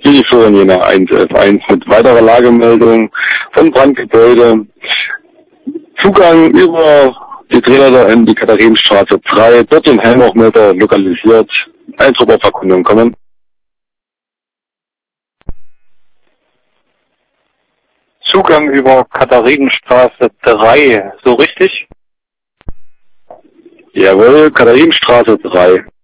Die Florian Jena 111 mit weiterer Lagemeldung von Brandgebäude. Zugang über die Drehleiter in die Katharinenstraße 3, dort den Helmhochmeter lokalisiert. Ein Trupp auf Erkundung kommen. Zugang über Katharinenstraße 3, so richtig? Jawohl, Katharinenstraße 3.